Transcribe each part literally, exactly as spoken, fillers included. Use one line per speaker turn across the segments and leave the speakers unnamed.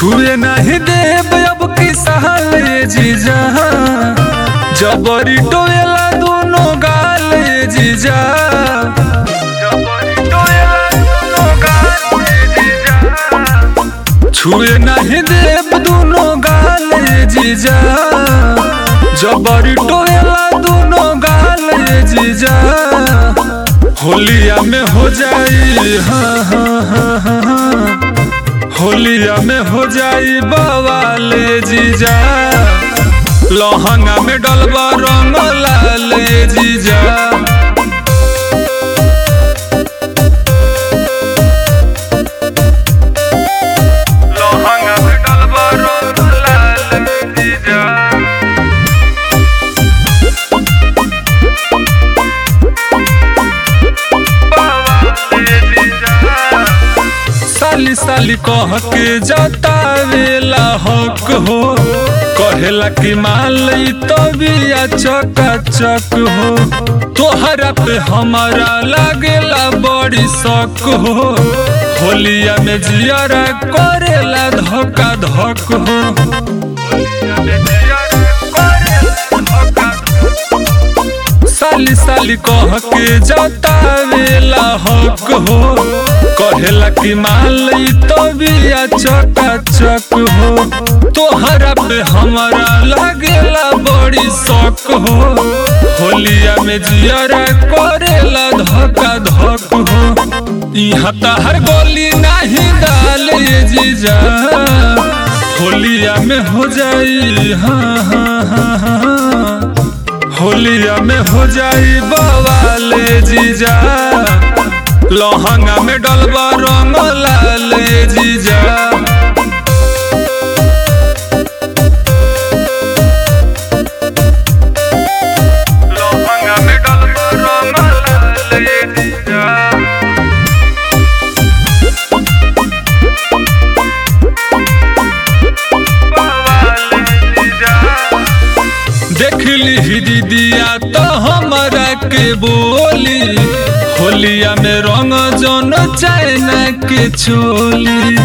छुए नहीं देव अब की सहले जीजा, जबरी टोएला दोनों गाले जीजा, छुए नहीं देव दोनों गाले जीजा, जबरी टोएला दोनों गाले जीजा। होलिया में हो जाई हाँ हाँ हाँ हाँ हाँ, होलिया में हो जाई बवाले जीजा, लहंगा में डलबा रंग लाले जीजा। लहंगा में डलबा रंग लाले जीजा। साली साली कह के जतावेला हक हो, कहेला कि माल तो बिया चकाचक हो, तोहरा पे हमारा लागेला बड़ी शक हो, होलिया में जियरा करेला धक्का धक हो। साली साली कह के जतावेला हक हो, कहेला कि माल तो बिया चकाचक हो, तोहरा पे हमारा लागेला बड़ी शक हो, होलिया में जियरा करेला धक्का धक हो। यहाँ तहर गोली नहीं डाले जीजा, होलिया में हो जाई हाँ हाँ हाँ हाँ, होलिया में हो जाई बवाले जीजा, लहंगा में डलबा रंग लाले जीजा। लहंगा में डलबा रंग लाले जीजा। देख ली दीदिया तो हमारा के बोली, होलिया में रंग जन चाइना के चोली।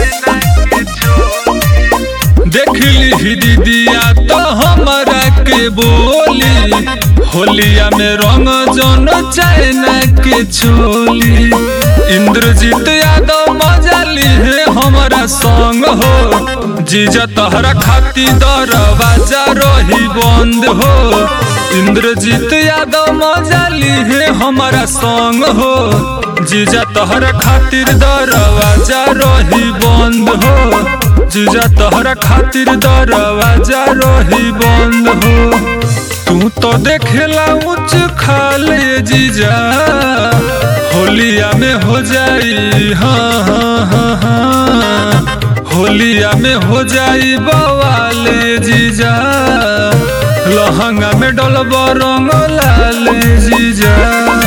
देख ली दीदिया तो हमारा के बोली, होलिया में रंग जन चाइना के चोली। इंद्रजीत यादव मजा ली है हमारा संग हो, जीजा तहरा खाती दरवाजा रही बंद हो। इंद्रजीत यादव मजा ली है हमारा संग हो, जीजा तहरा खातिर दरवाजा रही बंद हो, जीजा तहरा खातिर दरवाजा रही बंद हो। तू तो देखेला उच्च खाले जीजा, होलिया में हो जाई हाँ हाँ हाँ हाँ, होलिया में हो जाई बवाले जीजा, लहंगा में डलबा रंग लाले जीजा।